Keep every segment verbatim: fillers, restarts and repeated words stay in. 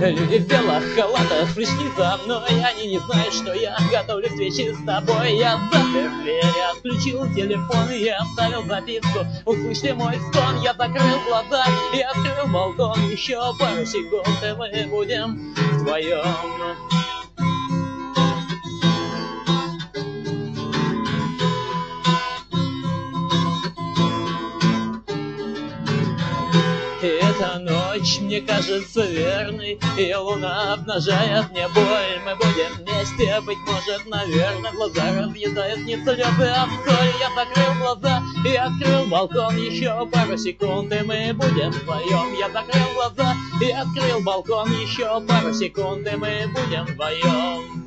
Люди в белых халатах пришли за мной. Они не знают, что я готовлю встречи с тобой. Я запер дверь, отключил телефон, я оставил записку: услышьте мой стон. Я закрыл глаза и открыл балкон. Еще пару секунд, и мы будем вдвоем. Эта ночь мне кажется верной, и луна обнажает мне боль. Мы будем вместе, быть может, наверное. Глаза разъедают не слезы, а соль. Я закрыл глаза и открыл балкон. Еще пару секунд, и мы будем вдвоем. Я закрыл глаза и открыл балкон. Еще пару секунд, и мы будем вдвоем.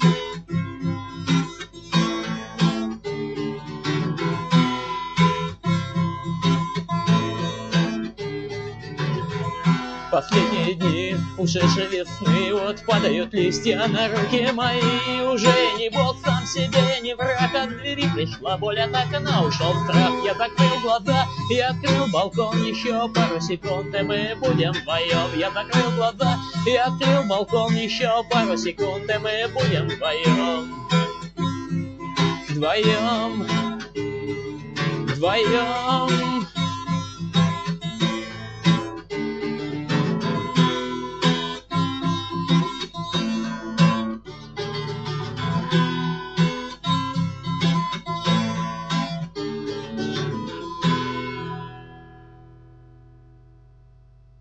Последние дни ушедшей весны, вот падают листья на руки мои. Уже не бог сам себе, не враг, от двери пришла боль, от окна ушел страх. Я закрыл глаза и открыл балкон. Еще пару секунд, и мы будем вдвоем. Я закрыл глаза и открыл балкон. Еще пару секунд, и мы будем вдвоем. Вдвоем. Вдвоем.